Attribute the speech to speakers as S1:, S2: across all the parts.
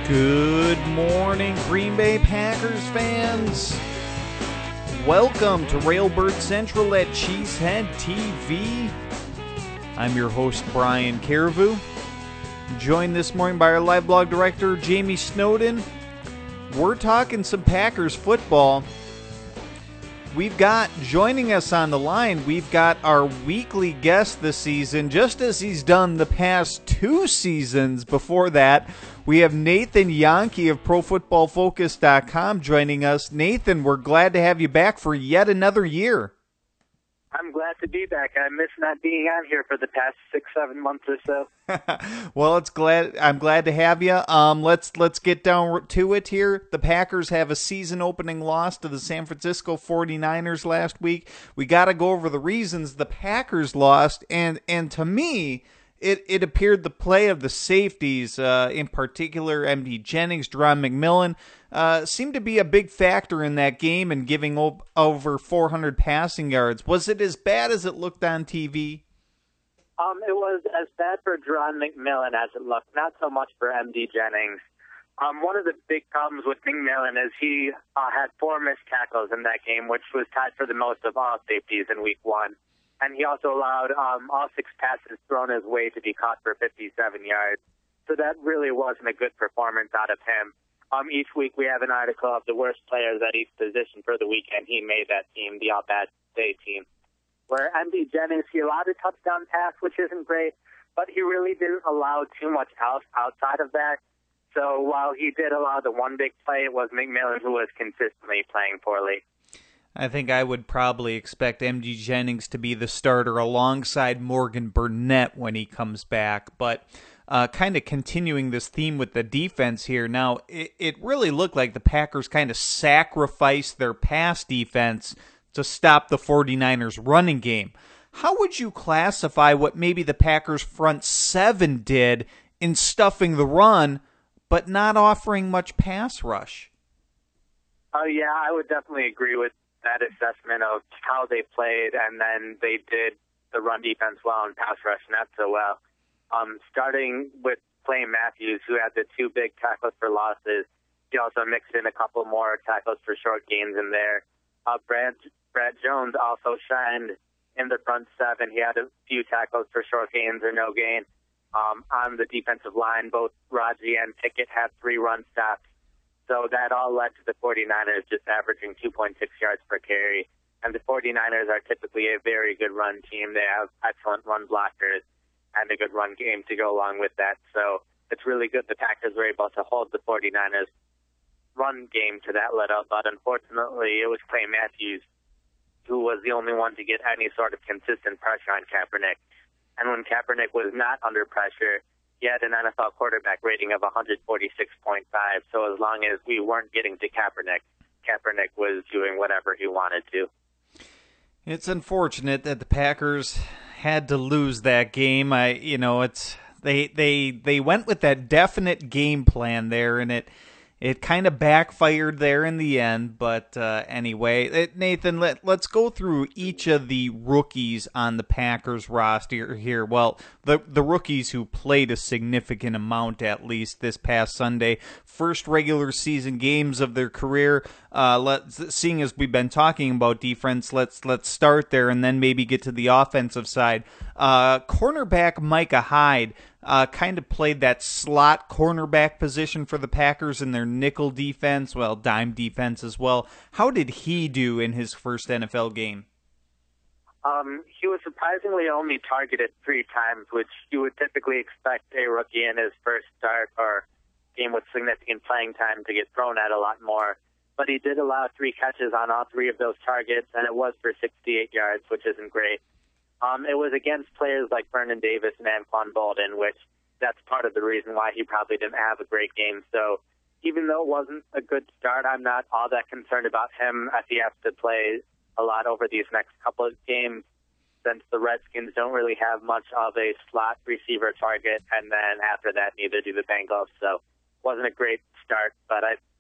S1: Good morning, Green Bay Packers fans. Welcome to Railbird Central at Cheesehead TV. I'm your host, Brian Carrevu. Joined this morning by our live blog director, Jamie Snowden. We're talking some Packers football. We've got, joining us on the line, we've got our weekly guest this season, just as he's done the past two seasons before that. We have Nathan Jahnke of ProFootballFocus.com joining us. Nathan, we're glad to have you back for yet another year.
S2: I'm glad to be back. I miss not being on here for the past 6-7 months or so.
S1: Well, I'm glad to have you. Let's get down to it here. The Packers have a season-opening loss to the San Francisco 49ers last week. We got to go over the reasons the Packers lost, and to me, it appeared the play of the safeties, in particular MD Jennings, Deron McMillan, seemed to be a big factor in that game and giving over 400 passing yards. Was it as bad as it looked on TV?
S2: It was as bad for Deron McMillan as it looked, not so much for MD Jennings. One of the big problems with McMillan is he had 4 missed tackles in that game, which was tied for the most of all safeties in Week 1. And he also allowed all 6 passes thrown his way to be caught for 57 yards. So that really wasn't a good performance out of him. Each week we have an article of the worst players at each position for the weekend. He made that team, the All-Bad Day team. Where MD Jennings, he allowed a touchdown pass, which isn't great, but he really didn't allow too much else outside of that. So while he did allow the one big play, it was McMillan who was consistently playing poorly.
S1: I think I would probably expect MD Jennings to be the starter alongside Morgan Burnett when he comes back. But kind of continuing this theme with the defense here, now it really looked like the Packers kind of sacrificed their pass defense to stop the 49ers running game. How would you classify what maybe the Packers front 7 did in stuffing the run but not offering much pass rush?
S2: Oh, yeah, I would definitely agree with that assessment of how they played, and then they did the run defense well and pass rush not so well. Starting with Clay Matthews, who had the 2 big tackles for losses. He also mixed in a couple more tackles for short gains in there. Brad Jones also shined in the front 7. He had a few tackles for short gains or no gain. On the defensive line, both Raji and Pickett had 3 run stops. So that all led to the 49ers just averaging 2.6 yards per carry. And the 49ers are typically a very good run team. They have excellent run blockers and a good run game to go along with that. So it's really good the Packers were able to hold the 49ers run game to that level. But unfortunately, it was Clay Matthews who was the only one to get any sort of consistent pressure on Kaepernick. And when Kaepernick was not under pressure, he had an NFL quarterback rating of 146.5. So as long as we weren't getting to Kaepernick, Kaepernick was doing whatever he wanted to.
S1: It's unfortunate that the Packers had to lose that game. They went with that definite game plan there, and it kind of backfired there in the end, but anyway, Nathan, let's go through each of the rookies on the Packers roster here. Well, the rookies who played a significant amount, at least this past Sunday, first regular season games of their career. Seeing as we've been talking about defense, let's start there and then maybe get to the offensive side. Cornerback Micah Hyde kind of played that slot cornerback position for the Packers in their nickel defense, well, dime defense as well. How did he do in his first NFL game?
S2: He was surprisingly only targeted 3 times, which you would typically expect a rookie in his first start or game with significant playing time to get thrown at a lot more. But he did allow 3 catches on all 3 of those targets, and it was for 68 yards, which isn't great. It was against players like Vernon Davis and Anquan Boldin, which that's part of the reason why he probably didn't have a great game. So even though it wasn't a good start, I'm not all that concerned about him as he has to play a lot over these next couple of games, since the Redskins don't really have much of a slot receiver target, and then after that, neither do the Bengals. So it wasn't a great start, but I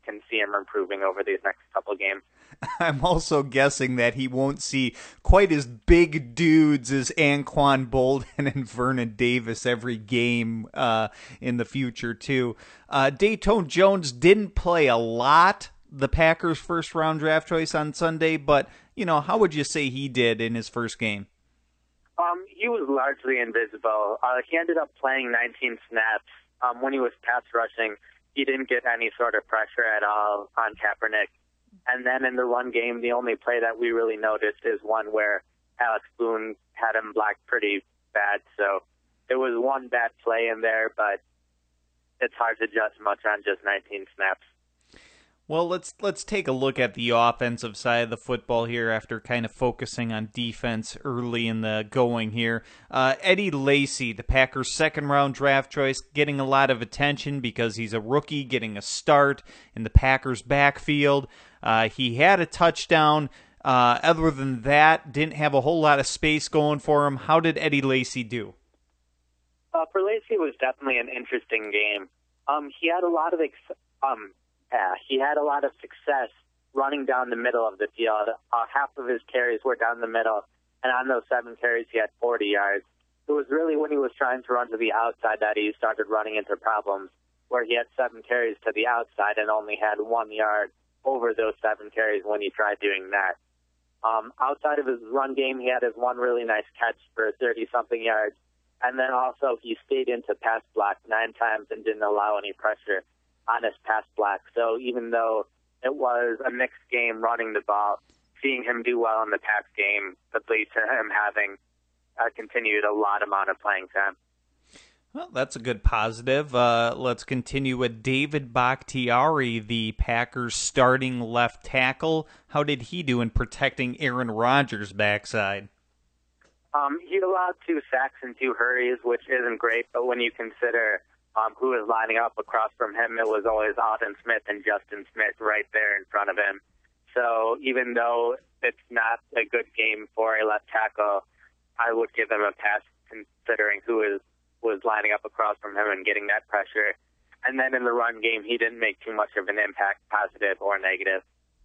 S2: can see him improving over these next couple games.
S1: I'm also guessing that he won't see quite as big dudes as Anquan Boldin and Vernon Davis every game in the future, too. Dayton Jones didn't play a lot, the Packers' first-round draft choice on Sunday, but, how would you say he did in his first game?
S2: He was largely invisible. He ended up playing 19 snaps. When he was pass rushing, he didn't get any sort of pressure at all on Kaepernick. And then in the run game, the only play that we really noticed is one where Alex Boone had him blocked pretty bad. So it was one bad play in there, but it's hard to judge much on just 19 snaps.
S1: Well, let's take a look at the offensive side of the football here after kind of focusing on defense early in the going here. Eddie Lacy, the Packers' second-round draft choice, getting a lot of attention because he's a rookie getting a start in the Packers' backfield. He had a touchdown. Other than that, didn't have a whole lot of space going for him. How did Eddie Lacy do?
S2: For Lacy, it was definitely an interesting game. He had a lot of success running down the middle of the field. Half of his carries were down the middle, and on those 7 carries, he had 40 yards. It was really when he was trying to run to the outside that he started running into problems, where he had 7 carries to the outside and only had 1 yard over those 7 carries when he tried doing that. Outside of his run game, he had his one really nice catch for 30-something yards, and then also he stayed into pass block 9 times and didn't allow any pressure on his pass block. So even though it was a mixed game running the ball, seeing him do well in the pass game could lead to him having continued a lot amount of playing time.
S1: Well, that's a good positive. Let's continue with David Bakhtiari, the Packers' starting left tackle. How did he do in protecting Aaron Rodgers' backside?
S2: He allowed 2 sacks and 2 hurries, which isn't great, but when you consider who was lining up across from him, it was always Alden Smith and Justin Smith right there in front of him. So even though it's not a good game for a left tackle, I would give him a pass considering who was lining up across from him and getting that pressure. And then in the run game, he didn't make too much of an impact, positive or negative.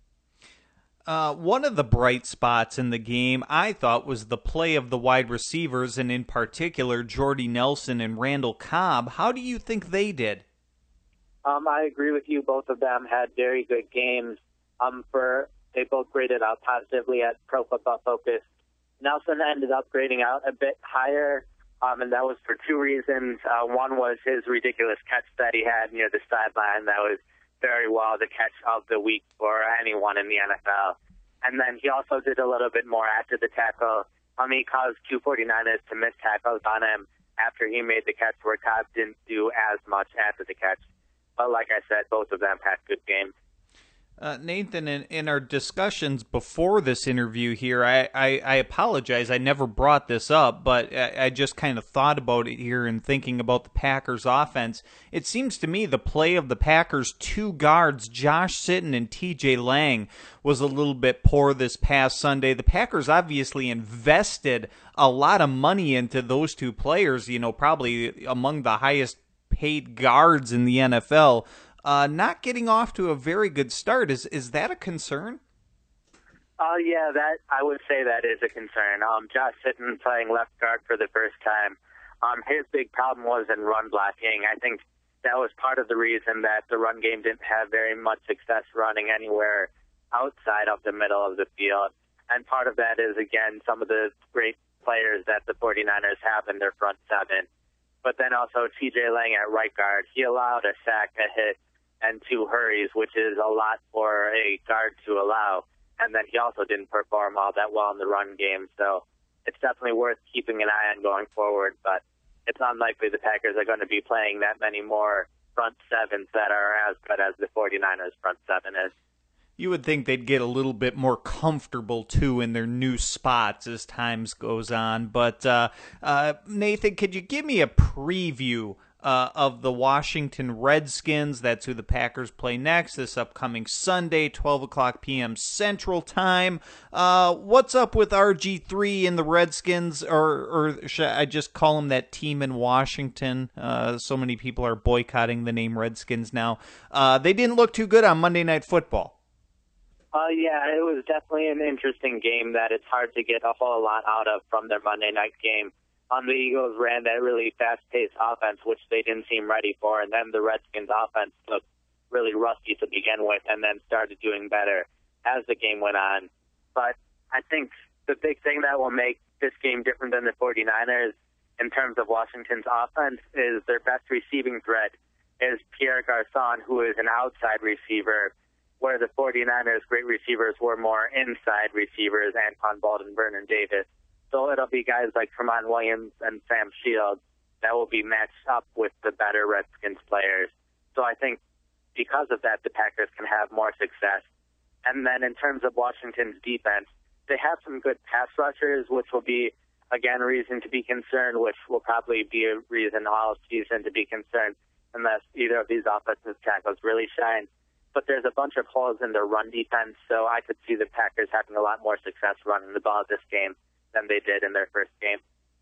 S1: One of the bright spots in the game, I thought, was the play of the wide receivers, and in particular, Jordy Nelson and Randall Cobb. How do you think they did?
S2: I agree with you. Both of them had very good games. They both graded out positively at Pro Football Focus. Nelson ended up grading out a bit higher, and that was for 2 reasons. One was his ridiculous catch that he had near the sideline. That was very well the catch of the week for anyone in the NFL. And then he also did a little bit more after the tackle. He caused 2 49ers to miss tackles on him after he made the catch, where Cobb didn't do as much after the catch. But like I said, both of them had good games.
S1: Nathan, in our discussions before this interview here, I apologize. I never brought this up, but I just kind of thought about it here in thinking about the Packers' offense. It seems to me the play of the Packers' 2 guards, Josh Sitton and T.J. Lang, was a little bit poor this past Sunday. The Packers obviously invested a lot of money into those 2 players, probably among the highest paid guards in the NFL. Not getting off to a very good start. Is that a concern?
S2: Yeah, that I would say that is a concern. Josh Sitton playing left guard for the first time. His big problem was in run blocking. I think that was part of the reason that the run game didn't have very much success running anywhere outside of the middle of the field. And part of that is, again, some of the great players that the 49ers have in their front 7. But then also T.J. Lang at right guard. He allowed a sack, a hit, and 2 hurries, which is a lot for a guard to allow. And then he also didn't perform all that well in the run game. So it's definitely worth keeping an eye on going forward. But it's unlikely the Packers are going to be playing that many more front 7s that are as good as the 49ers front 7 is.
S1: You would think they'd get a little bit more comfortable, too, in their new spots as time goes on. But, Nathan, could you give me a preview of the Washington Redskins. That's who the Packers play next this upcoming Sunday, 12 o'clock p.m. Central Time. What's up with RG3 and the Redskins, or should I just call them that team in Washington? So many people are boycotting the name Redskins now. They didn't look too good on Monday Night Football.
S2: Yeah, it was definitely an interesting game that it's hard to get a whole lot out of from their Monday night game. The Eagles ran that really fast-paced offense, which they didn't seem ready for, and then the Redskins' offense looked really rusty to begin with and then started doing better as the game went on. But I think the big thing that will make this game different than the 49ers in terms of Washington's offense is their best receiving threat is Pierre Garçon, who is an outside receiver, where the 49ers' great receivers were more inside receivers, Anquan Boldin, Vernon Davis. So it'll be guys like Tramon Williams and Sam Shields that will be matched up with the better Redskins players. So I think because of that, the Packers can have more success. And then in terms of Washington's defense, they have some good pass rushers, which will be, again, a reason to be concerned, which will probably be a reason all season to be concerned unless either of these offensive tackles really shine. But there's a bunch of holes in their run defense, so I could see the Packers having a lot more success running the ball this game than they did in their first game.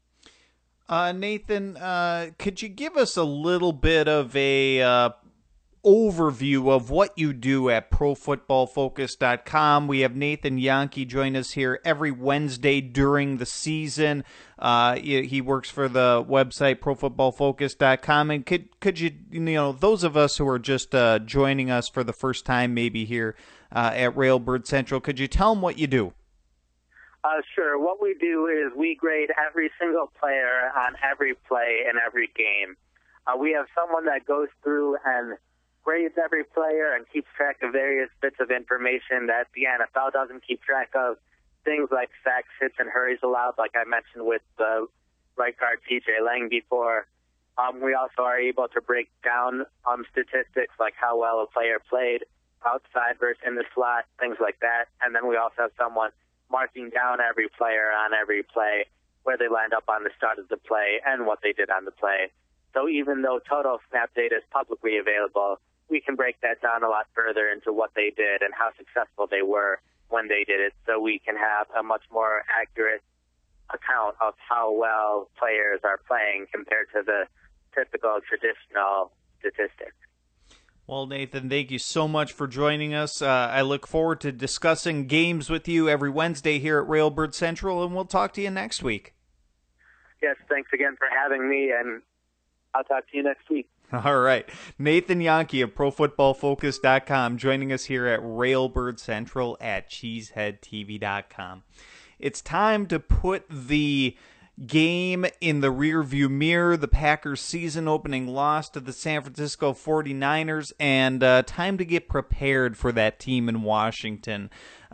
S1: Nathan, could you give us a little bit of a overview of what you do at ProFootballFocus.com? We have Nathan Jahnke join us here every Wednesday during the season. He works for the website ProFootballFocus.com. And could you, those of us who are just joining us for the first time, maybe here at Railbird Central, could you tell them what you do?
S2: Sure. What we do is we grade every single player on every play in every game. We have someone that goes through and grades every player and keeps track of various bits of information that the NFL doesn't keep track of. Things like sacks, hits, and hurries allowed, like I mentioned with the right guard TJ Lang before. We also are able to break down statistics like how well a player played outside versus in the slot, things like that. And then we also have someone marking down every player on every play, where they lined up on the start of the play and what they did on the play. So even though total snap data is publicly available, we can break that down a lot further into what they did and how successful they were when they did it, so we can have a much more accurate account of how well players are playing compared to the typical traditional statistics.
S1: Well, Nathan, thank you so much for joining us. I look forward to discussing games with you every Wednesday here at Railbird Central, and we'll talk to you next week.
S2: Yes, thanks again for having me, and I'll talk to you next week.
S1: All right. Nathan Jahnke of ProFootballFocus.com joining us here at Railbird Central at CheeseheadTV.com. It's time to put the game in the rearview mirror, the Packers' season-opening loss to the San Francisco 49ers, and time to get prepared for that team in Washington.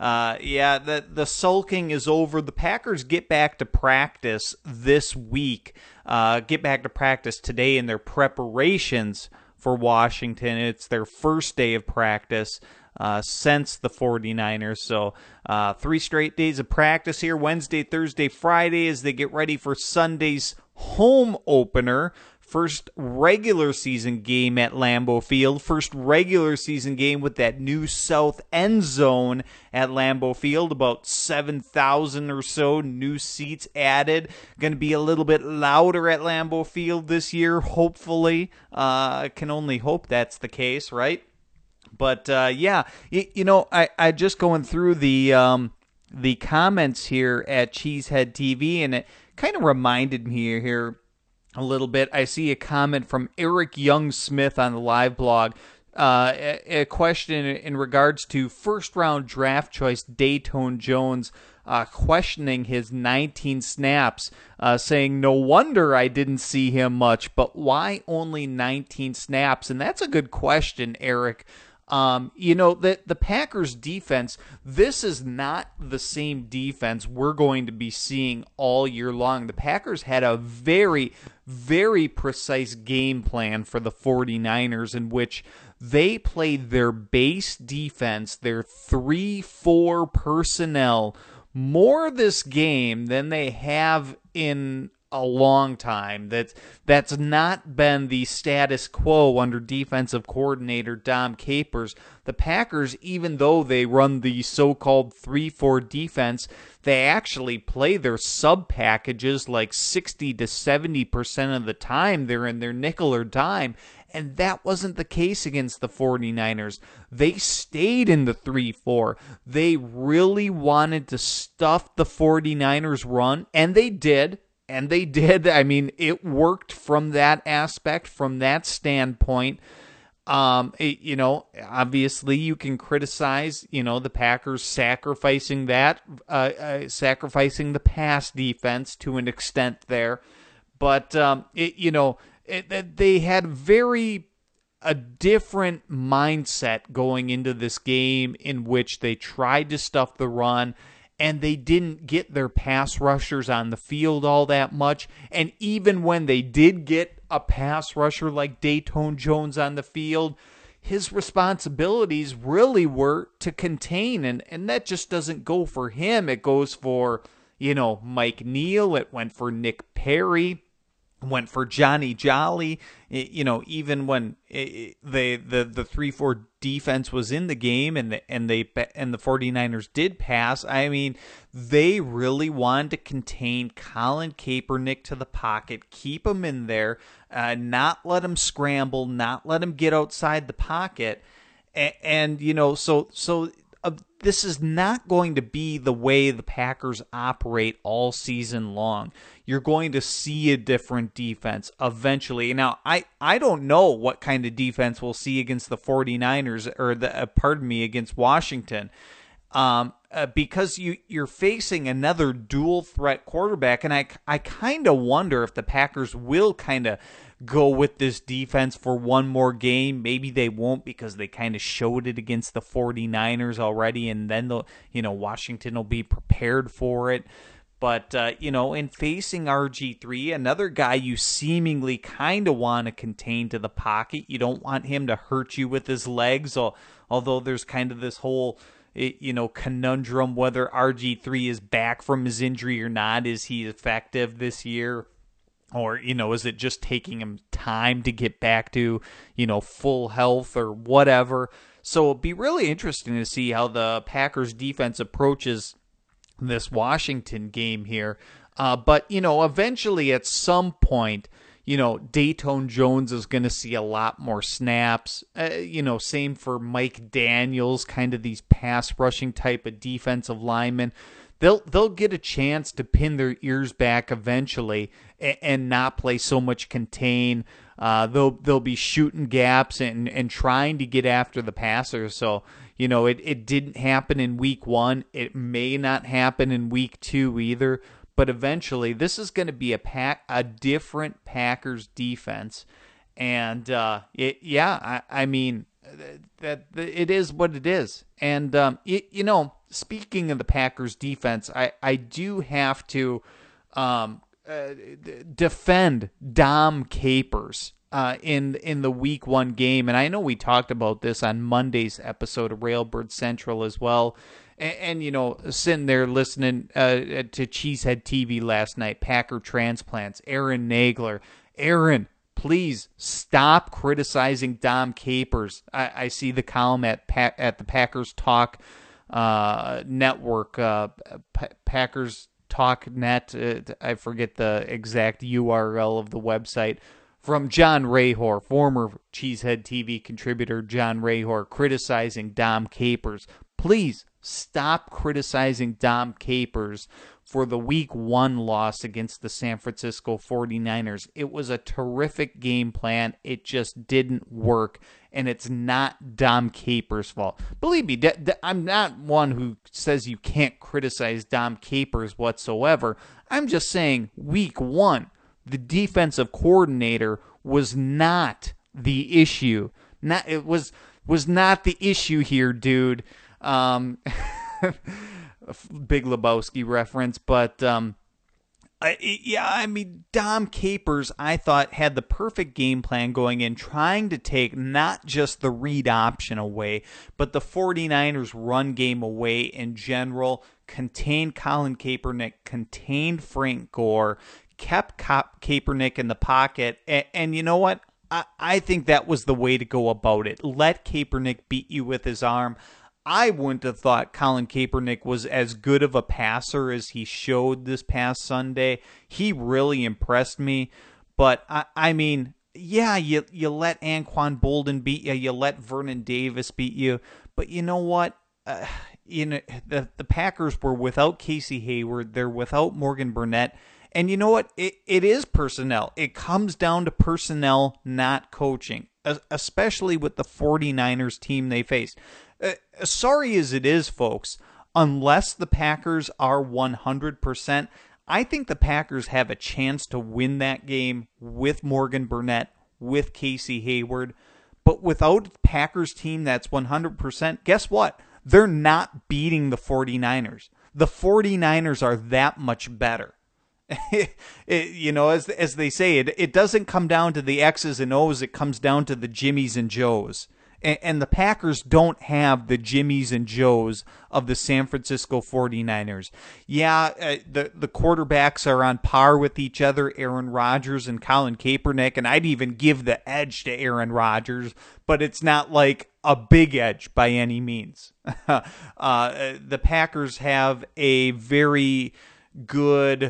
S1: The sulking is over. The Packers get back to practice this week, get back to practice today in their preparations for Washington. It's their first day of practice since the 49ers. So 3 straight days of practice here, Wednesday, Thursday, Friday, as they get ready for Sunday's home opener. First regular season game at Lambeau Field. First regular season game with that new south end zone at Lambeau Field. About 7,000 or so new seats added. Going to be a little bit louder at Lambeau Field this year, hopefully. Can only hope that's the case, right? But I just going through the comments here at Cheesehead TV, and it kind of reminded me here a little bit. I see a comment from Eric Young Smith on the live blog. A question in regards to first-round draft choice Dayton Jones, questioning his 19 snaps, saying, no wonder I didn't see him much, but why only 19 snaps? And that's a good question, Eric. The Packers defense, this is not the same defense we're going to be seeing all year long. The Packers had a very, very precise game plan for the 49ers in which they played their base defense, their 3-4 personnel, more this game than they have in a long time. That's not been the status quo under defensive coordinator Dom Capers. The Packers, even though they run the so-called 3-4 defense, they actually play their sub packages like 60 to 70% of the time. They're in their nickel or dime. And that wasn't the case against the 49ers. They stayed in the 3-4. They really wanted to stuff the 49ers run, and they did. And they did. I mean, it worked from that aspect, from that standpoint. Obviously you can criticize, the Packers sacrificing the pass defense to an extent there. But, they had a different mindset going into this game in which they tried to stuff the run and they didn't get their pass rushers on the field all that much. And even when they did get a pass rusher like Dayton Jones on the field, his responsibilities really were to contain, and that just doesn't go for him. It goes for, Mike Neal. It went for Nick Perry. Went for Johnny Jolly, even when the 3-4 defense was in the game and the 49ers did pass. I mean, they really wanted to contain Colin Kaepernick to the pocket, keep him in there, not let him scramble, not let him get outside the pocket, and this is not going to be the way the Packers operate all season long. You're going to see a different defense eventually. Now, I don't know what kind of defense we'll see against the 49ers or against Washington. Because you're facing another dual threat quarterback, and I kind of wonder if the Packers will kind of go with this defense for one more game. Maybe they won't because they kind of showed it against the 49ers already, and then Washington will be prepared for it. But, in facing RG3, another guy you seemingly kind of want to contain to the pocket, you don't want him to hurt you with his legs, although there's kind of this whole conundrum whether RG3 is back from his injury or not. Is he effective this year? Or, is it just taking him time to get back to, full health or whatever? So it'll be really interesting to see how the Packers defense approaches this Washington game here. But, eventually at some point, Dayton Jones is going to see a lot more snaps. Same for Mike Daniels, kind of these pass rushing type of defensive linemen. They'll get a chance to pin their ears back eventually and not play so much contain. They'll be shooting gaps and trying to get after the passer. So, it didn't happen in week 1. It may not happen in week 2 either. But eventually, this is going to be a different Packers defense. And, it is what it is. And, speaking of the Packers defense, I do have to defend Dom Capers in the week 1 game. And I know we talked about this on Monday's episode of Railbird Central as well. And sitting there listening to Cheesehead TV last night, Packer Transplants, Aaron Nagler. Aaron, please stop criticizing Dom Capers. I see the column at the Packers Talk network, Packers Talk Net. I forget the exact URL of the website. From John Rahor, former Cheesehead TV contributor John Rahor, criticizing Dom Capers. Please stop criticizing Dom Capers for the week 1 loss against the San Francisco 49ers. It was a terrific game plan. It just didn't work, and it's not Dom Capers' fault. Believe me, I'm not one who says you can't criticize Dom Capers whatsoever. I'm just saying week 1, the defensive coordinator was not the issue. It was not the issue here, dude. Big Lebowski reference, but Dom Capers, I thought, had the perfect game plan going in, trying to take not just the read option away, but the 49ers run game away in general, contain Colin Kaepernick, contain Frank Gore, kept Kaepernick in the pocket, and you know what? I think that was the way to go about it. Let Kaepernick beat you with his arm. I wouldn't have thought Colin Kaepernick was as good of a passer as he showed this past Sunday. He really impressed me. But, I mean, yeah, you let Anquan Boldin beat you. You let Vernon Davis beat you. But you know what? The Packers were without Casey Hayward. They're without Morgan Burnett. And you know what? It is personnel. It comes down to personnel, not coaching, especially with the 49ers team they faced. Sorry as it is, folks, unless the Packers are 100%, I think the Packers have a chance to win that game with Morgan Burnett, with Casey Hayward. But without a Packers team that's 100%, guess what? They're not beating the 49ers. The 49ers are that much better. As they say, it doesn't come down to the X's and O's. It comes down to the Jimmies and Joes. And the Packers don't have the Jimmies and Joes of the San Francisco 49ers. Yeah, the quarterbacks are on par with each other, Aaron Rodgers and Colin Kaepernick, and I'd even give the edge to Aaron Rodgers, but it's not like a big edge by any means. The Packers have a very good,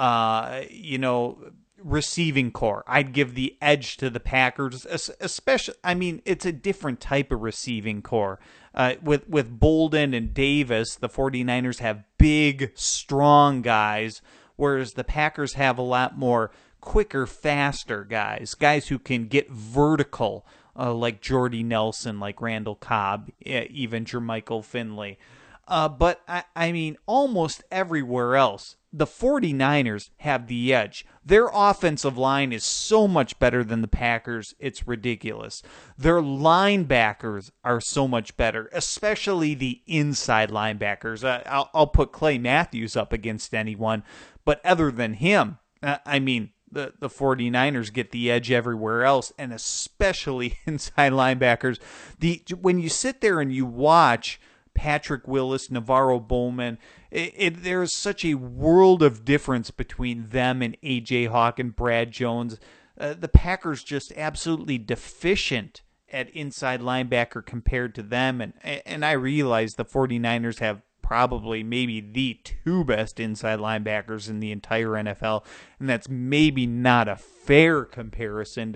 S1: receiving core. I'd give the edge to the Packers, especially. I mean, it's a different type of receiving core. With Bolden and Davis, the 49ers have big, strong guys, whereas the Packers have a lot more quicker, faster guys who can get vertical, like Jordy Nelson, like Randall Cobb, even Jermichael Finley. But, I mean, almost everywhere else, the 49ers have the edge. Their offensive line is so much better than the Packers, it's ridiculous. Their linebackers are so much better, especially the inside linebackers. I'll put Clay Matthews up against anyone, but other than him, I mean, the 49ers get the edge everywhere else, and especially inside linebackers. When you sit there and you watch Patrick Willis, Navarro Bowman, there's such a world of difference between them and A.J. Hawk and Brad Jones. The Packers just absolutely deficient at inside linebacker compared to them, and I realize the 49ers have probably maybe the two best inside linebackers in the entire NFL, and that's maybe not a fair comparison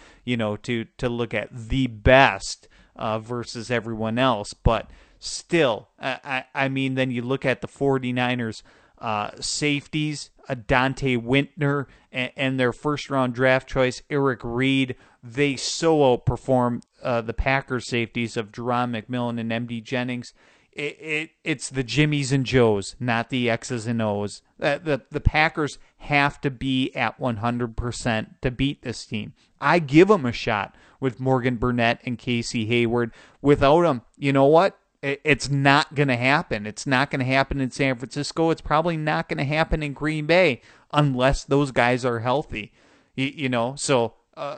S1: to look at the best versus everyone else, but still, I mean, then you look at the 49ers safeties, Dante Wintner, and their first-round draft choice, Eric Reed. They so outperform the Packers safeties of Jerron McMillan and M.D. Jennings. It's the Jimmies and Joes, not the X's and O's. The Packers have to be at 100% to beat this team. I give them a shot with Morgan Burnett and Casey Hayward. Without them, you know what? It's not going to happen. It's not going to happen in San Francisco. It's probably not going to happen in Green Bay unless those guys are healthy. So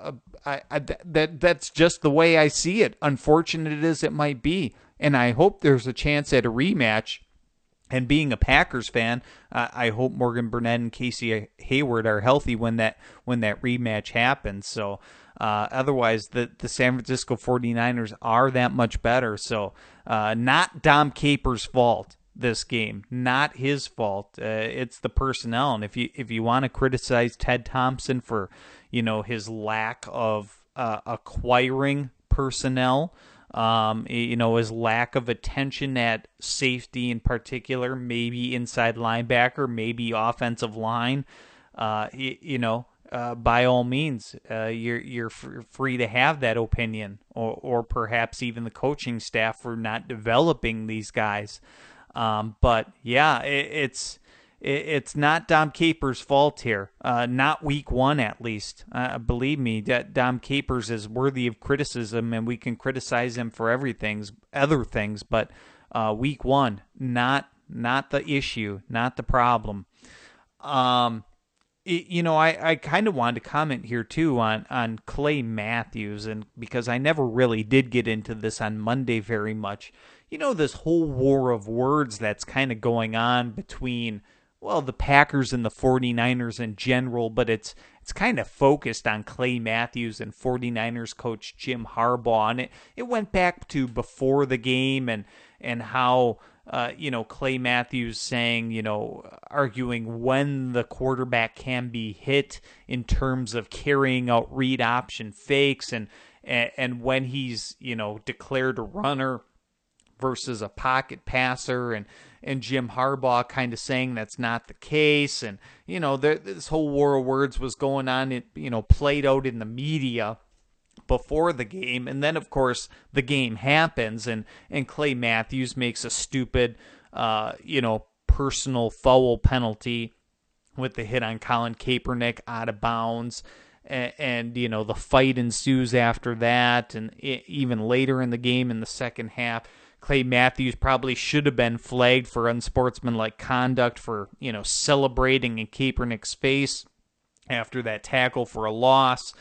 S1: that's just the way I see it. Unfortunate as it might be, and I hope there's a chance at a rematch. And being a Packers fan, I hope Morgan Burnett and Casey Hayward are healthy when that rematch happens. So otherwise, the San Francisco 49ers are that much better. So not Dom Capers' fault, this game. Not his fault. It's the personnel. And if you want to criticize Ted Thompson for his lack of acquiring personnel, his lack of attention at safety in particular, maybe inside linebacker, maybe offensive line, by all means, you're free to have that opinion, or perhaps even the coaching staff for not developing these guys. But yeah, it's not Dom Capers' fault here. Not week one, at least. Believe me, that Dom Capers is worthy of criticism, and we can criticize him for other things. But week one, not the issue, not the problem. I kind of wanted to comment here too on Clay Matthews, and because I never really did get into this on Monday very much. This whole war of words that's kind of going on between well, the Packers and the 49ers in general, but it's kind of focused on Clay Matthews and 49ers coach Jim Harbaugh. And it went back to before the game and how, Clay Matthews saying, arguing when the quarterback can be hit in terms of carrying out read option fakes and when he's, declared a runner versus a pocket passer, and Jim Harbaugh kind of saying that's not the case. And, this whole war of words was going on, it, played out in the media before the game. And then, of course, the game happens and Clay Matthews makes a stupid, personal foul penalty with the hit on Colin Kaepernick out of bounds. And the fight ensues after that. And even later in the game in the second half, Clay Matthews probably should have been flagged for unsportsmanlike conduct for, celebrating in Kaepernick's face after that tackle for a loss.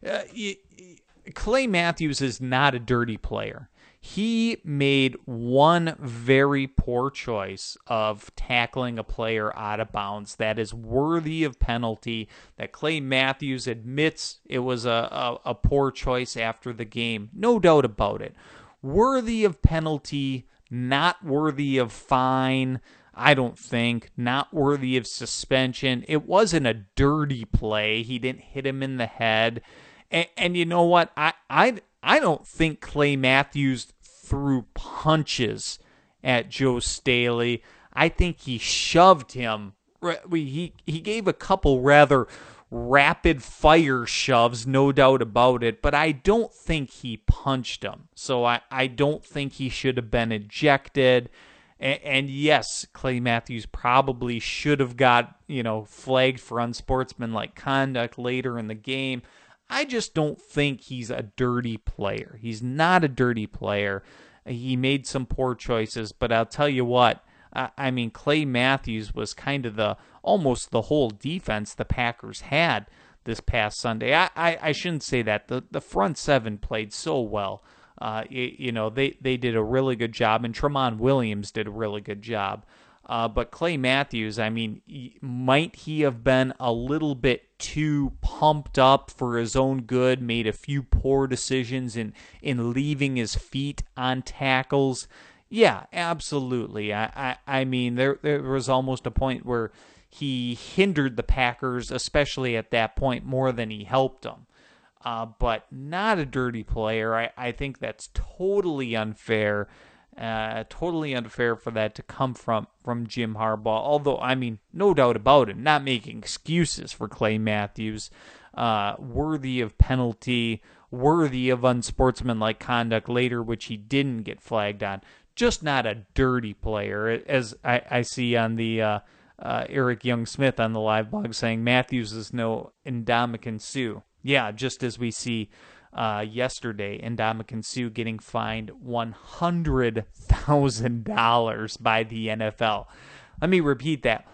S1: Clay Matthews is not a dirty player. He made one very poor choice of tackling a player out of bounds that is worthy of penalty, that Clay Matthews admits it was a poor choice after the game. No doubt about it. Worthy of penalty, not worthy of fine, I don't think. Not worthy of suspension. It wasn't a dirty play. He didn't hit him in the head. And you know what? I don't think Clay Matthews threw punches at Joe Staley. I think he shoved him. He gave a couple rather rapid fire shoves, no doubt about it, but I don't think he punched him. So I don't think he should have been ejected. And yes, Clay Matthews probably should have got, flagged for unsportsmanlike conduct later in the game. I just don't think he's a dirty player. He's not a dirty player. He made some poor choices, but I'll tell you what, Clay Matthews was kind of almost the whole defense the Packers had this past Sunday. I shouldn't say that. The front seven played so well. They did a really good job, and Tramon Williams did a really good job. But Clay Matthews, might he have been a little bit too pumped up for his own good, made a few poor decisions in leaving his feet on tackles? Yeah, absolutely. There was almost a point where he hindered the Packers, especially at that point, more than he helped them. But not a dirty player. I think that's totally unfair. Totally unfair for that to come from Jim Harbaugh. Although, no doubt about it, not making excuses for Clay Matthews. Worthy of penalty, worthy of unsportsmanlike conduct later, which he didn't get flagged on. Just not a dirty player, as I see on the Eric Young-Smith on the live blog saying Matthews is no Ndamukong Suh. Yeah, just as we see yesterday, Ndamukong Suh getting fined $100,000 by the NFL. Let me repeat that.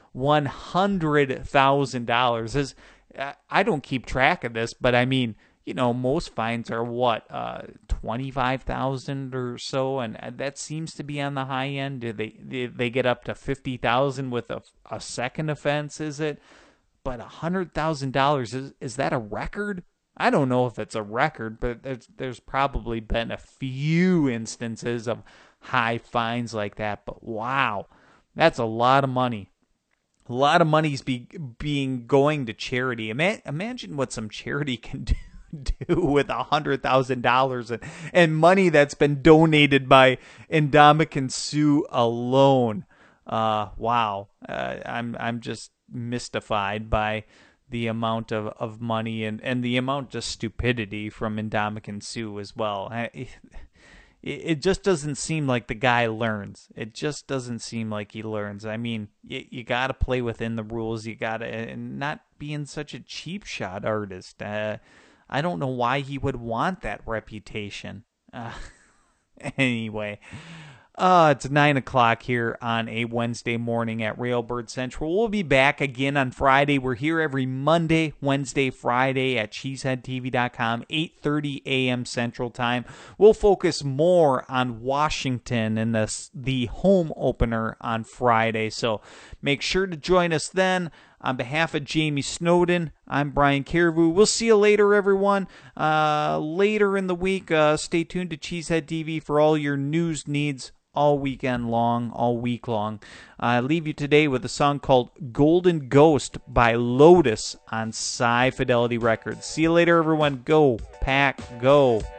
S1: $100,000. I don't keep track of this, but most fines are what, $25,000 or so, and that seems to be on the high end. Do they get up to $50,000 with a second offense? Is it? But $100,000 is that a record? I don't know if it's a record, but there's probably been a few instances of high fines like that. But wow, that's a lot of money. A lot of money's being going to charity. Imagine what some charity can do with $100,000 and money that's been donated by Ndamukong Suh alone. Wow, I'm just mystified by the amount of money and the amount of stupidity from Ndamukong Suh as well. It just doesn't seem like the guy learns. It just doesn't seem like he learns. You got to play within the rules. You got to not being such a cheap shot artist. I don't know why he would want that reputation. Anyway, It's 9 o'clock here on a Wednesday morning at Railbird Central. We'll be back again on Friday. We're here every Monday, Wednesday, Friday at cheeseheadtv.com, 8:30 a.m. Central Time. We'll focus more on Washington and the home opener on Friday. So make sure to join us then. On behalf of Jamie Snowden, I'm Brian Caribou. We'll see you later, everyone. Later in the week, stay tuned to Cheesehead TV for all your news needs all week long. I leave you today with a song called Golden Ghost by Lotus on Sci Fidelity Records. See you later, everyone. Go, Pack, go.